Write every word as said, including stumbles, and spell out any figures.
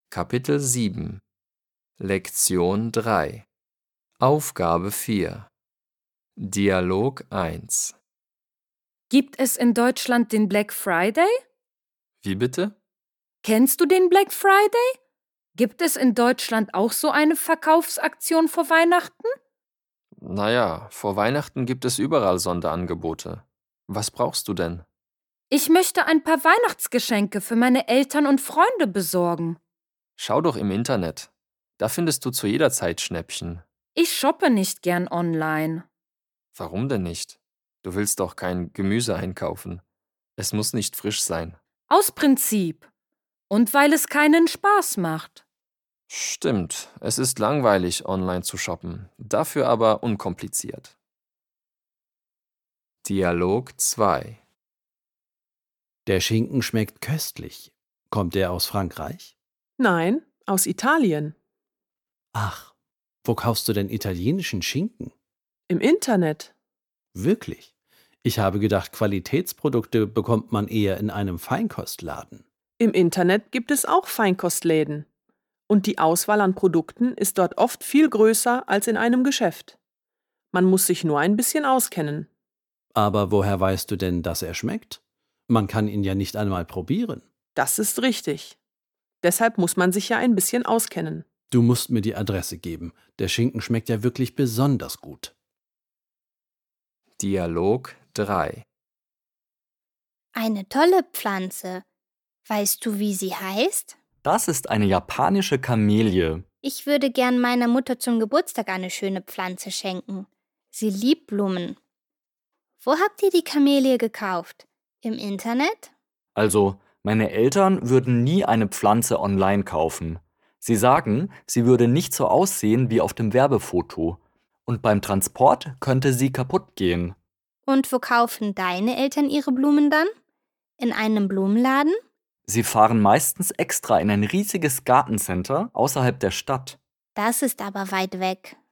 Kapitel sieben Lektion drei Aufgabe vier Dialog eins Gibt es in Deutschland den Black Friday? Wie bitte? Kennst du den Black Friday? Gibt es in Deutschland auch so eine Verkaufsaktion vor Weihnachten? Naja, vor Weihnachten gibt es überall Sonderangebote. Was brauchst du denn? Ich möchte ein paar Weihnachtsgeschenke für meine Eltern und Freunde besorgen. Schau doch im Internet. Da findest du zu jeder Zeit Schnäppchen. Ich shoppe nicht gern online. Warum denn nicht? Du willst doch kein Gemüse einkaufen. Es muss nicht frisch sein. Aus Prinzip. Und weil es keinen Spaß macht. Stimmt, es ist langweilig, online zu shoppen, dafür aber unkompliziert. Dialog zwei Der Schinken schmeckt köstlich. Kommt er aus Frankreich? Nein, aus Italien. Ach, wo kaufst du denn italienischen Schinken? Im Internet. Wirklich? Ich habe gedacht, Qualitätsprodukte bekommt man eher in einem Feinkostladen. Im Internet gibt es auch Feinkostläden. Und die Auswahl an Produkten ist dort oft viel größer als in einem Geschäft. Man muss sich nur ein bisschen auskennen. Aber woher weißt du denn, dass er schmeckt? Man kann ihn ja nicht einmal probieren. Das ist richtig. Deshalb muss man sich ja ein bisschen auskennen. Du musst mir die Adresse geben. Der Schinken schmeckt ja wirklich besonders gut. Dialog drei Eine tolle Pflanze. Weißt du, wie sie heißt? Das ist eine japanische Kamelie. Ich würde gern meiner Mutter zum Geburtstag eine schöne Pflanze schenken. Sie liebt Blumen. Wo habt ihr die Kamelie gekauft? Im Internet? Also, meine Eltern würden nie eine Pflanze online kaufen. Sie sagen, sie würde nicht so aussehen wie auf dem Werbefoto. Und beim Transport könnte sie kaputt gehen. Und wo kaufen deine Eltern ihre Blumen dann? In einem Blumenladen? Sie fahren meistens extra in ein riesiges Gartencenter außerhalb der Stadt. Das ist aber weit weg.